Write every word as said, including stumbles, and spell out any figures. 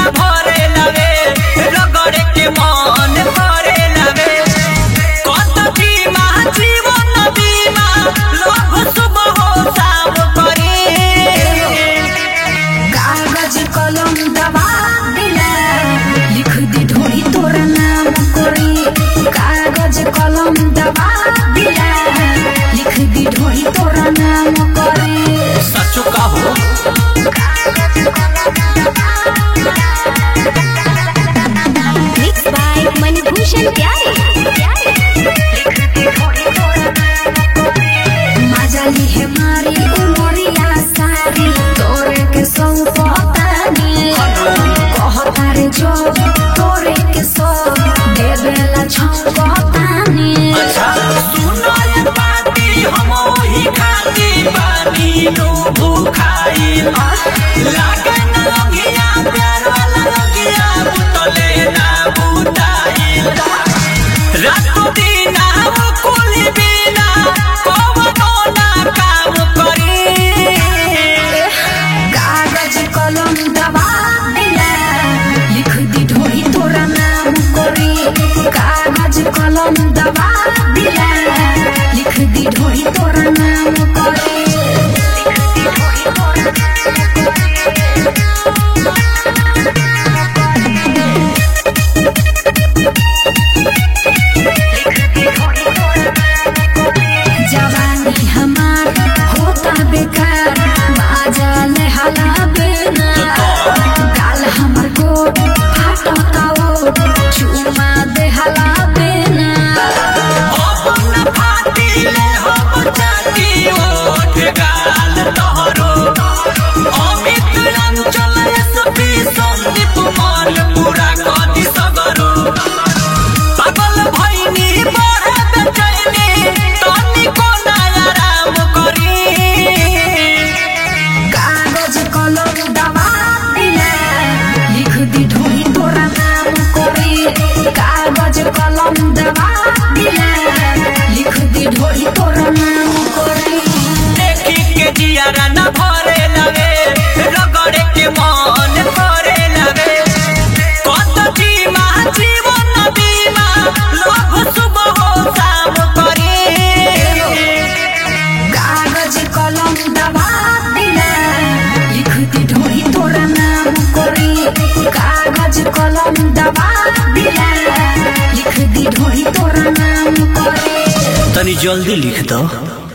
न भरे लवे रगड़े के मन भरे लवे कत बीमा जीवन बीमा लोभ सुबह हो शाम करे कागज कलम दबा दिला लिख दी ढोली तोरा नाम करे कागज कलम दबा दिला लिख दी ढोली तोरा नाम करे सचो का हो मिक्स बाय मनभूषण प्यारे मजाली है मारी उमरिया सारी तोरे के संग पतानी कहता रे जो तोरे के सब देवेला छौ पतानी अच्छा सुनो ये बाती हम ओही खाती बानी नो भूखाई लागे न लगिया प्यार वाला लगिया बुतले ना बुताई रातों दिन वो कुली बिना कवनो ना काम करी कागज कलम दबा दिला लिख दी ढोली तोरा नाम करे कागज कलम दबा दिला लिख दी ढोली तोरा नाम करे जवानी हमार होता बेकार बाजल हला बिना गाल हमर को फाटता ओ चुमा दे हला बिना अपन फाटी ले हो बचाती ओठ गाल तोहरो अमित अंचल सभी संदीप माल पूरा कदी सगरो पागल भइनी बड़े बेचैनी तनी को नया राम करी कागज कलम दबा दिला लिख दी ढोली तोरा नाम करे कागज कलम दबा दिला लिख दी ढोली तोरा नाम करे देखी के जियारा न भरे लवे रगड़े के मन भरे लवे कत बीमा जीवन बीमा लोभ सुबह हो शाम करे कागज कलम दबा दिला लिख दी ढोली तोरा नाम करे कागज कलम दबा दिला लिख दी ढोली तोरा नाम करे तनी जल्दी लिख दो।